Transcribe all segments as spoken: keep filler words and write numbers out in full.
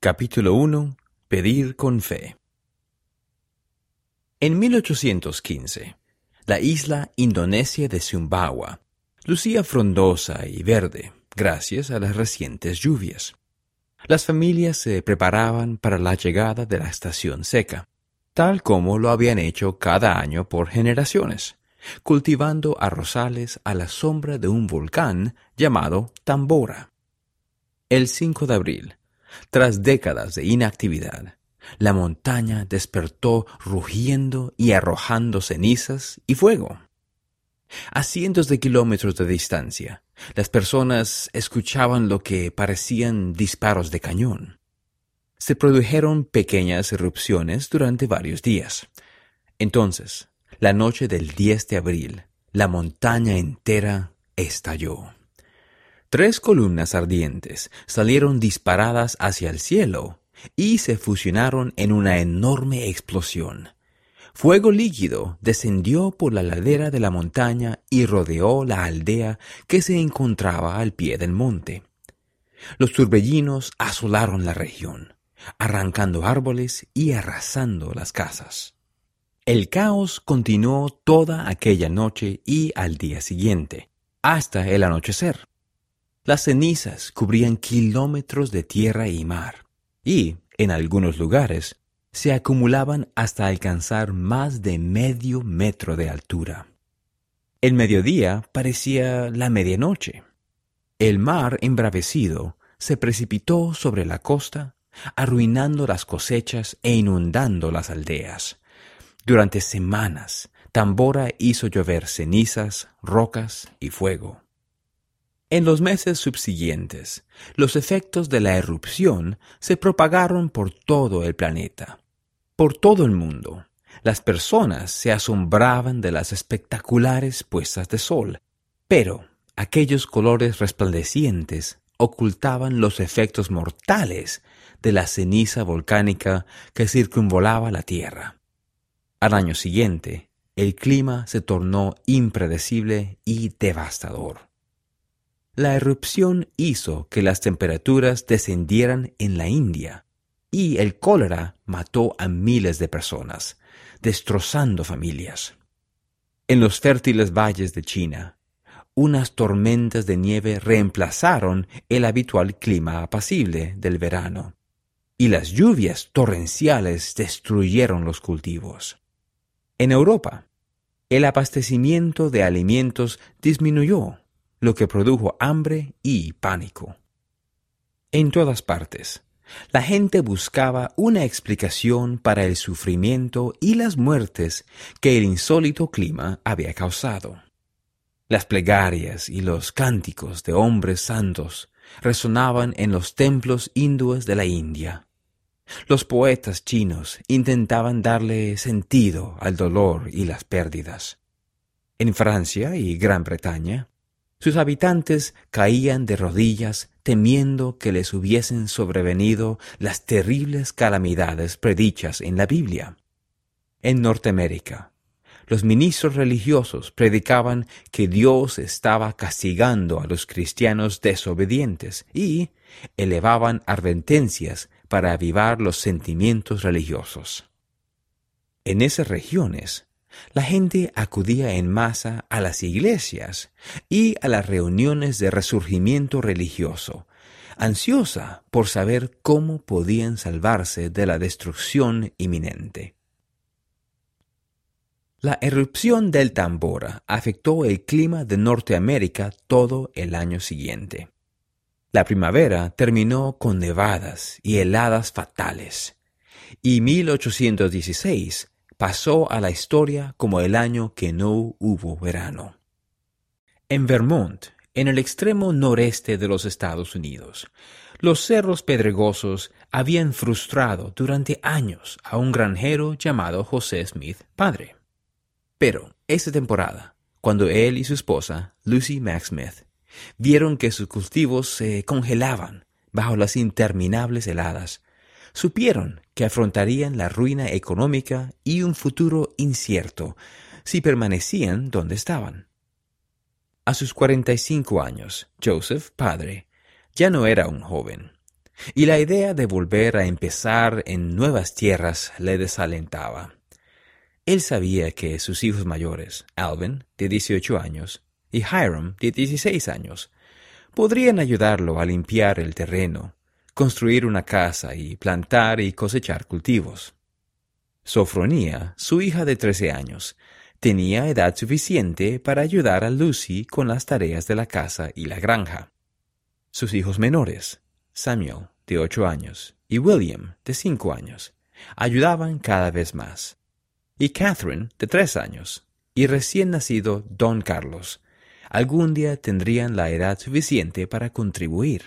Capítulo uno. Pedir con fe. En mil ochocientos quince, la isla indonesia de Sumbawa lucía frondosa y verde gracias a las recientes lluvias. Las familias se preparaban para la llegada de la estación seca, tal como lo habían hecho cada año por generaciones, cultivando arrozales a la sombra de un volcán llamado Tambora. El cinco de abril, tras décadas de inactividad, la montaña despertó rugiendo y arrojando cenizas y fuego. A cientos de kilómetros de distancia, las personas escuchaban lo que parecían disparos de cañón. Se produjeron pequeñas erupciones durante varios días. Entonces, la noche del diez de abril, la montaña entera estalló. Tres columnas ardientes salieron disparadas hacia el cielo y se fusionaron en una enorme explosión. Fuego líquido descendió por la ladera de la montaña y rodeó la aldea que se encontraba al pie del monte. Los torbellinos asolaron la región, arrancando árboles y arrasando las casas. El caos continuó toda aquella noche y al día siguiente, hasta el anochecer. Las cenizas cubrían kilómetros de tierra y mar, y, en algunos lugares, se acumulaban hasta alcanzar más de medio metro de altura. El mediodía parecía la medianoche. El mar embravecido se precipitó sobre la costa, arruinando las cosechas e inundando las aldeas. Durante semanas, Tambora hizo llover cenizas, rocas y fuego. En los meses subsiguientes, los efectos de la erupción se propagaron por todo el planeta. Por todo el mundo, las personas se asombraban de las espectaculares puestas de sol, pero aquellos colores resplandecientes ocultaban los efectos mortales de la ceniza volcánica que circunvolaba la Tierra. Al año siguiente, el clima se tornó impredecible y devastador. La erupción hizo que las temperaturas descendieran en la India, y el cólera mató a miles de personas, destrozando familias. En los fértiles valles de China, unas tormentas de nieve reemplazaron el habitual clima apacible del verano, y las lluvias torrenciales destruyeron los cultivos. En Europa, el abastecimiento de alimentos disminuyó, lo que produjo hambre y pánico. En todas partes, la gente buscaba una explicación para el sufrimiento y las muertes que el insólito clima había causado. Las plegarias y los cánticos de hombres santos resonaban en los templos hindúes de la India. Los poetas chinos intentaban darle sentido al dolor y las pérdidas. En Francia y Gran Bretaña, sus habitantes caían de rodillas temiendo que les hubiesen sobrevenido las terribles calamidades predichas en la Biblia. En Norteamérica, los ministros religiosos predicaban que Dios estaba castigando a los cristianos desobedientes y elevaban advertencias para avivar los sentimientos religiosos. En esas regiones, la gente acudía en masa a las iglesias y a las reuniones de resurgimiento religioso, ansiosa por saber cómo podían salvarse de la destrucción inminente. La erupción del Tambora afectó el clima de Norteamérica todo el año siguiente. La primavera terminó con nevadas y heladas fatales, y mil ochocientos dieciséis pasó a la historia como el año que no hubo verano. En Vermont, en el extremo noreste de los Estados Unidos, los cerros pedregosos habían frustrado durante años a un granjero llamado José Smith padre. Pero esa temporada, cuando él y su esposa, Lucy Mack Smith, vieron que sus cultivos se congelaban bajo las interminables heladas, supieron que afrontarían la ruina económica y un futuro incierto si permanecían donde estaban. A sus cuarenta y cinco años, Joseph, padre, ya no era un joven. y la idea de volver a empezar en nuevas tierras le desalentaba. Él sabía que sus hijos mayores, Alvin, de dieciocho años, y Hiram, de dieciséis años, podrían ayudarlo a limpiar el terreno, construir una casa y plantar y cosechar cultivos. Sofronía, su hija de trece años, tenía edad suficiente para ayudar a Lucy con las tareas de la casa y la granja. Sus hijos menores, Samuel, de ocho años, y William, de cinco años, ayudaban cada vez más. Y Catherine, de tres años, y recién nacido Don Carlos, algún día tendrían la edad suficiente para contribuir.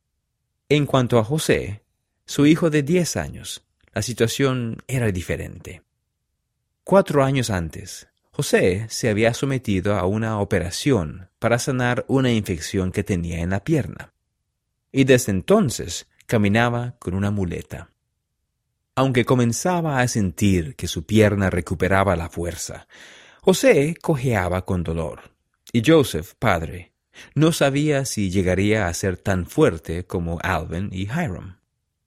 En cuanto a José, su hijo de diez años, la situación era diferente. Cuatro años antes, José se había sometido a una operación para sanar una infección que tenía en la pierna, y desde entonces caminaba con una muleta. Aunque comenzaba a sentir que su pierna recuperaba la fuerza, José cojeaba con dolor, y Joseph, padre, no sabía si llegaría a ser tan fuerte como Alvin y Hiram.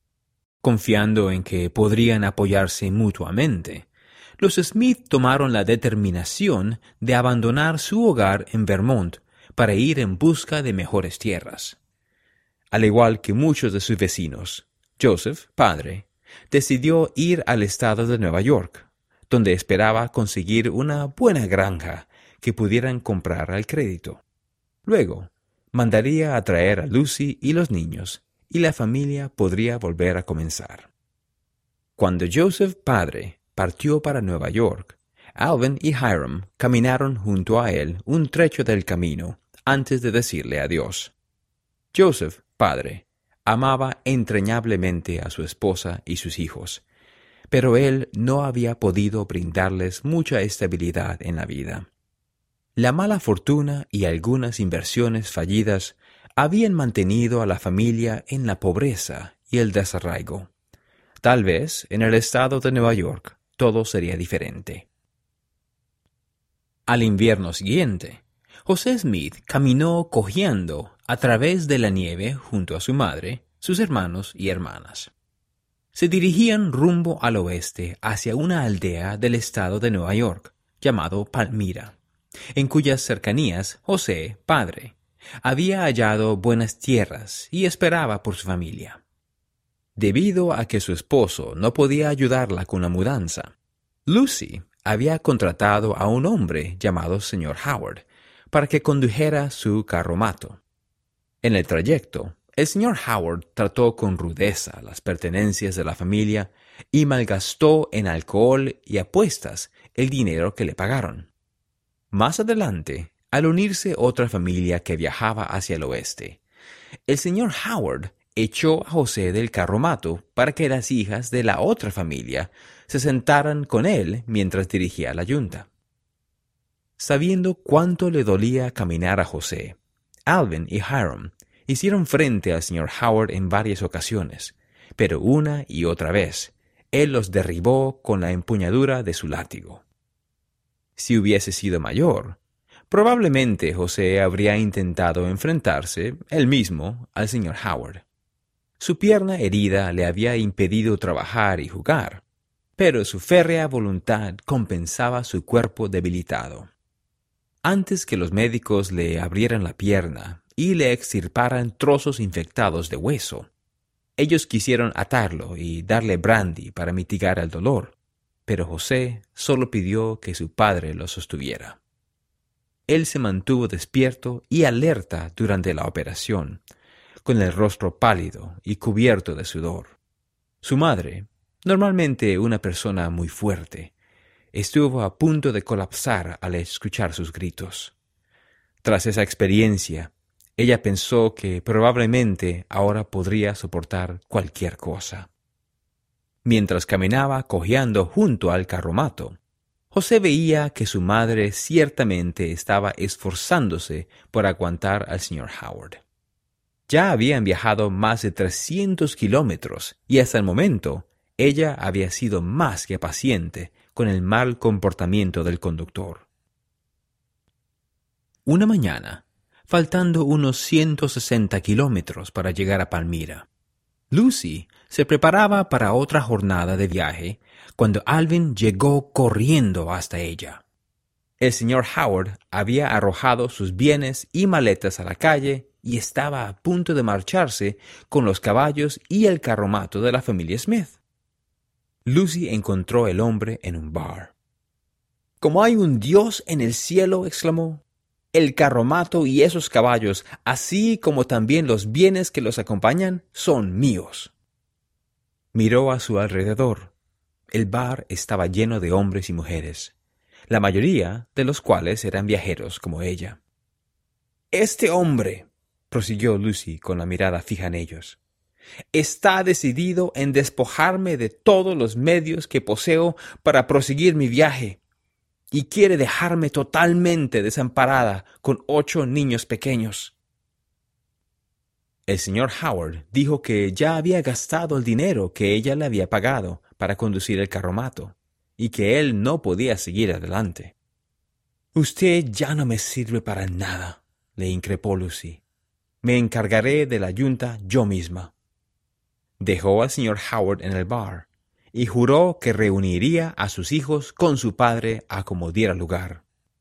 Confiando en que podrían apoyarse mutuamente, los Smith tomaron la determinación de abandonar su hogar en Vermont para ir en busca de mejores tierras. Al igual que muchos de sus vecinos, Joseph, padre, decidió ir al estado de Nueva York, donde esperaba conseguir una buena granja que pudieran comprar al crédito. Luego, mandaría a traer a Lucy y los niños, y la familia podría volver a comenzar. Cuando Joseph, padre, partió para Nueva York, Alvin y Hiram caminaron junto a él un trecho del camino antes de decirle adiós. Joseph, padre, amaba entrañablemente a su esposa y sus hijos, pero él no había podido brindarles mucha estabilidad en la vida. La mala fortuna y algunas inversiones fallidas habían mantenido a la familia en la pobreza y el desarraigo. Tal vez en el estado de Nueva York todo sería diferente. Al invierno siguiente, José Smith caminó cojeando a través de la nieve junto a su madre, sus hermanos y hermanas. Se dirigían rumbo al oeste hacia una aldea del estado de Nueva York, llamado Palmyra, en cuyas cercanías José, padre, había hallado buenas tierras y esperaba por su familia. Debido a que su esposo no podía ayudarla con la mudanza, Lucy había contratado a un hombre llamado señor Howard para que condujera su carromato. En el trayecto, el señor Howard trató con rudeza las pertenencias de la familia y malgastó en alcohol y apuestas el dinero que le pagaron. Más adelante, al unirse otra familia que viajaba hacia el oeste, el señor Howard echó a José del carromato para que las hijas de la otra familia se sentaran con él mientras dirigía la yunta. Sabiendo cuánto le dolía caminar a José, Alvin y Hiram hicieron frente al señor Howard en varias ocasiones, pero una y otra vez él los derribó con la empuñadura de su látigo. Si hubiese sido mayor, probablemente José habría intentado enfrentarse él mismo al señor Howard. Su pierna herida le había impedido trabajar y jugar, pero su férrea voluntad compensaba su cuerpo debilitado. Antes que los médicos le abrieran la pierna y le extirparan trozos infectados de hueso, ellos quisieron atarlo y darle brandy para mitigar el dolor, pero José solo pidió que su padre lo sostuviera. Él se mantuvo despierto y alerta durante la operación, con el rostro pálido y cubierto de sudor. Su madre, normalmente una persona muy fuerte, estuvo a punto de colapsar al escuchar sus gritos. Tras esa experiencia, ella pensó que probablemente ahora podría soportar cualquier cosa. Mientras caminaba cojeando junto al carromato, José veía que su madre ciertamente estaba esforzándose por aguantar al señor Howard. Ya habían viajado más de trescientos kilómetros y hasta el momento ella había sido más que paciente con el mal comportamiento del conductor. Una mañana, faltando unos ciento sesenta kilómetros para llegar a Palmyra, Lucy se preparaba para otra jornada de viaje cuando Alvin llegó corriendo hasta ella. El señor Howard había arrojado sus bienes y maletas a la calle y estaba a punto de marcharse con los caballos y el carromato de la familia Smith. Lucy encontró el hombre en un bar. «¡Como hay un Dios en el cielo!», exclamó. «El carromato y esos caballos, así como también los bienes que los acompañan, son míos». Miró a su alrededor. El bar estaba lleno de hombres y mujeres, la mayoría de los cuales eran viajeros como ella. «Este hombre», prosiguió Lucy con la mirada fija en ellos, «está decidido en despojarme de todos los medios que poseo para proseguir mi viaje, y quiere dejarme totalmente desamparada con ocho niños pequeños». El señor Howard dijo que ya había gastado el dinero que ella le había pagado para conducir el carromato, y que él no podía seguir adelante. «Usted ya no me sirve para nada», le increpó Lucy. «Me encargaré de la yunta yo misma». Dejó al señor Howard en el bar y juró que reuniría a sus hijos con su padre a como diera lugar.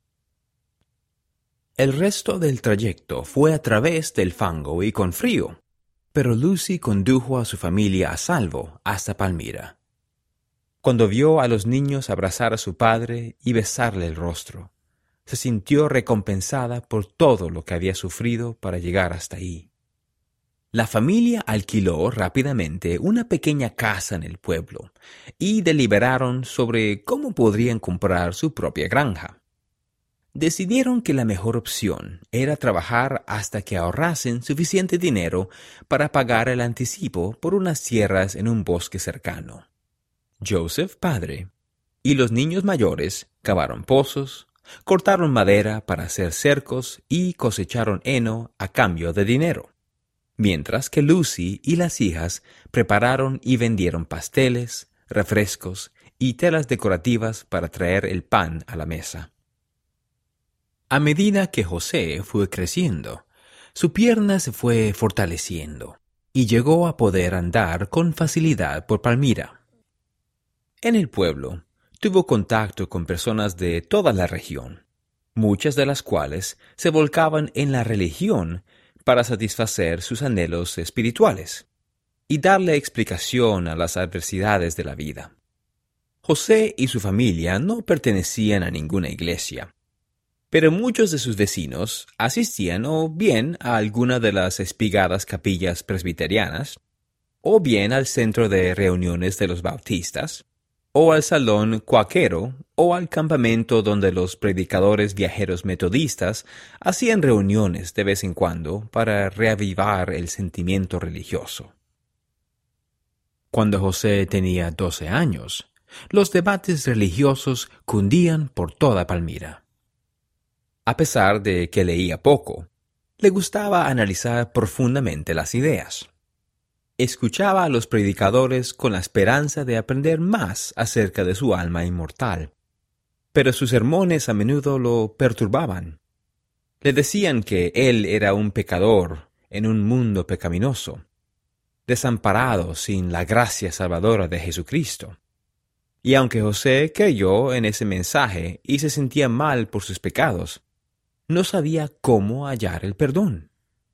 El resto del trayecto fue a través del fango y con frío, pero Lucy condujo a su familia a salvo hasta Palmira. Cuando vio a los niños abrazar a su padre y besarle el rostro, se sintió recompensada por todo lo que había sufrido para llegar hasta ahí. La familia alquiló rápidamente una pequeña casa en el pueblo y deliberaron sobre cómo podrían comprar su propia granja. Decidieron que la mejor opción era trabajar hasta que ahorrasen suficiente dinero para pagar el anticipo por unas tierras en un bosque cercano. Joseph, padre, y los niños mayores cavaron pozos, cortaron madera para hacer cercos y cosecharon heno a cambio de dinero, mientras que Lucy y las hijas prepararon y vendieron pasteles, refrescos y telas decorativas para traer el pan a la mesa. A medida que José fue creciendo, su pierna se fue fortaleciendo y llegó a poder andar con facilidad por Palmira. En el pueblo, tuvo contacto con personas de toda la región, muchas de las cuales se volcaban en la religión para satisfacer sus anhelos espirituales y darle explicación a las adversidades de la vida. José y su familia no pertenecían a ninguna iglesia, pero muchos de sus vecinos asistían o bien a alguna de las espigadas capillas presbiterianas, o bien al centro de reuniones de los bautistas, o al salón cuáquero, o al campamento donde los predicadores viajeros metodistas hacían reuniones de vez en cuando para reavivar el sentimiento religioso. Cuando José tenía doce años, los debates religiosos cundían por toda Palmira. A pesar de que leía poco, le gustaba analizar profundamente las ideas. Escuchaba a los predicadores con la esperanza de aprender más acerca de su alma inmortal, pero sus sermones a menudo lo perturbaban. Le decían que él era un pecador en un mundo pecaminoso, desamparado sin la gracia salvadora de Jesucristo. Y aunque José creyó en ese mensaje y se sentía mal por sus pecados, no sabía cómo hallar el perdón.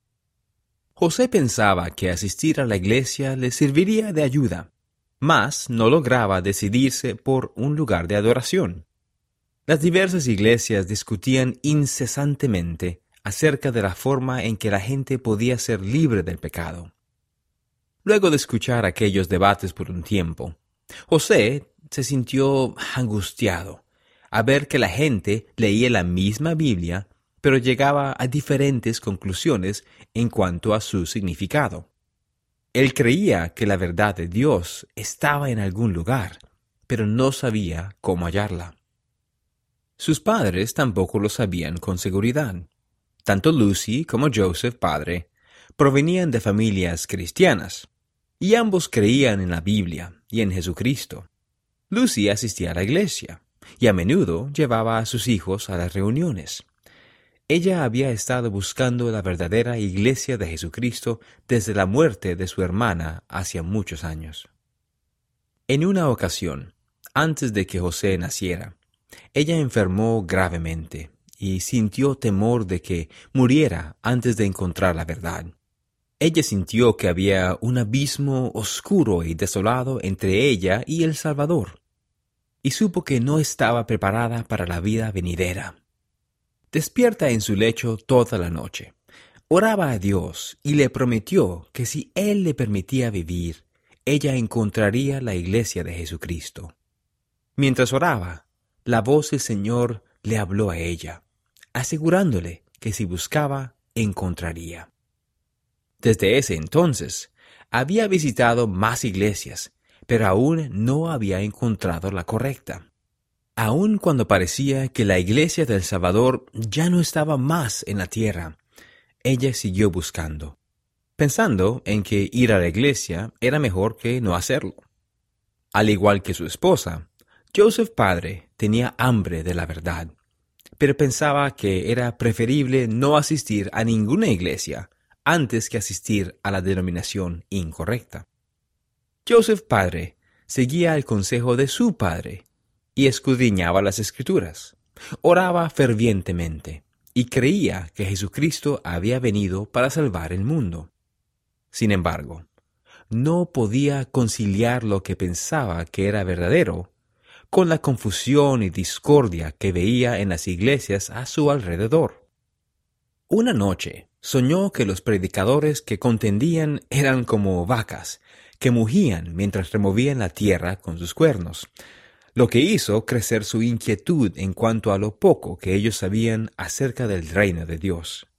José pensaba que asistir a la iglesia le serviría de ayuda, mas no lograba decidirse por un lugar de adoración. Las diversas iglesias discutían incesantemente acerca de la forma en que la gente podía ser libre del pecado. Luego de escuchar aquellos debates por un tiempo, José se sintió angustiado a ver que la gente leía la misma Biblia, pero llegaba a diferentes conclusiones en cuanto a su significado. Él creía que la verdad de Dios estaba en algún lugar, pero no sabía cómo hallarla. Sus padres tampoco lo sabían con seguridad. Tanto Lucy como Joseph, padre, provenían de familias cristianas, y ambos creían en la Biblia y en Jesucristo. Lucy asistía a la iglesia, y a menudo llevaba a sus hijos a las reuniones. Ella había estado buscando la verdadera iglesia de Jesucristo desde la muerte de su hermana hacia muchos años. En una ocasión, antes de que José naciera, ella enfermó gravemente y sintió temor de que muriera antes de encontrar la verdad. Ella sintió que había un abismo oscuro y desolado entre ella y el Salvador, y supo que no estaba preparada para la vida venidera. Despierta en su lecho toda la noche, oraba a Dios y le prometió que si Él le permitía vivir, ella encontraría la iglesia de Jesucristo. Mientras oraba, la voz del Señor le habló a ella, asegurándole que si buscaba, encontraría. Desde ese entonces, había visitado más iglesias, pero aún no había encontrado la correcta. Aun cuando parecía que la iglesia del Salvador ya no estaba más en la tierra, ella siguió buscando, pensando en que ir a la iglesia era mejor que no hacerlo. Al igual que su esposa, Joseph padre tenía hambre de la verdad, pero pensaba que era preferible no asistir a ninguna iglesia antes que asistir a la denominación incorrecta. Joseph padre seguía el consejo de su padre y escudriñaba las Escrituras. Oraba fervientemente y creía que Jesucristo había venido para salvar el mundo. Sin embargo, no podía conciliar lo que pensaba que era verdadero con la confusión y discordia que veía en las iglesias a su alrededor. Una noche soñó que los predicadores que contendían eran como vacas que mugían mientras removían la tierra con sus cuernos, lo que hizo crecer su inquietud en cuanto a lo poco que ellos sabían acerca del reino de Dios.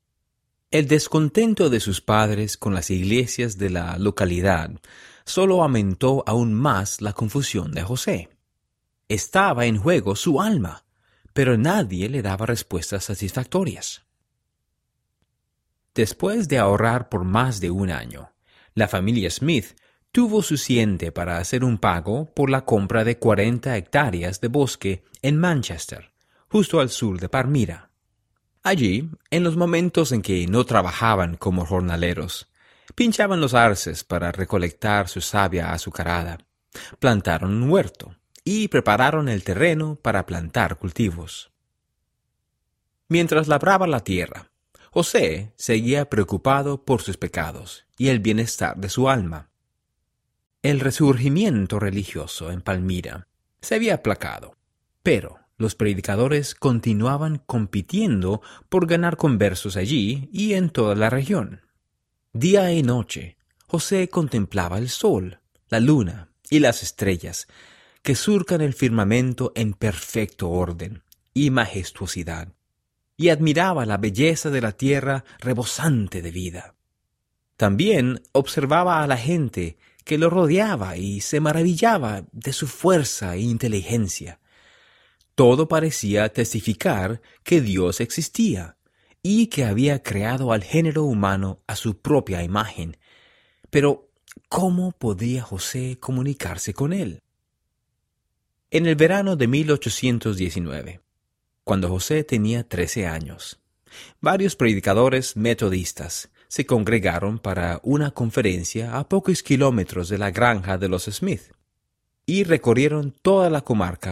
El descontento de sus padres con las iglesias de la localidad solo aumentó aún más la confusión de José. Estaba en juego su alma, pero nadie le daba respuestas satisfactorias. Después de ahorrar por más de un año, la familia Smith tuvo suficiente para hacer un pago por la compra de cuarenta hectáreas de bosque en Manchester, justo al sur de Palmira. Allí, en los momentos en que no trabajaban como jornaleros, pinchaban los arces para recolectar su savia azucarada, plantaron un huerto y prepararon el terreno para plantar cultivos. Mientras labraba la tierra, José seguía preocupado por sus pecados y el bienestar de su alma. El resurgimiento religioso en Palmira se había aplacado, pero los predicadores continuaban compitiendo por ganar conversos allí y en toda la región. Día y noche, José contemplaba el sol, la luna y las estrellas que surcan el firmamento en perfecto orden y majestuosidad, y admiraba la belleza de la tierra rebosante de vida. También observaba a la gente que lo rodeaba y se maravillaba de su fuerza e inteligencia. Todo parecía testificar que Dios existía y que había creado al género humano a su propia imagen. Pero, ¿cómo podía José comunicarse con él? En el verano de mil ochocientos diecinueve, cuando José tenía trece años, varios predicadores metodistas se congregaron para una conferencia a pocos kilómetros de la granja de los Smith y recorrieron toda la comarca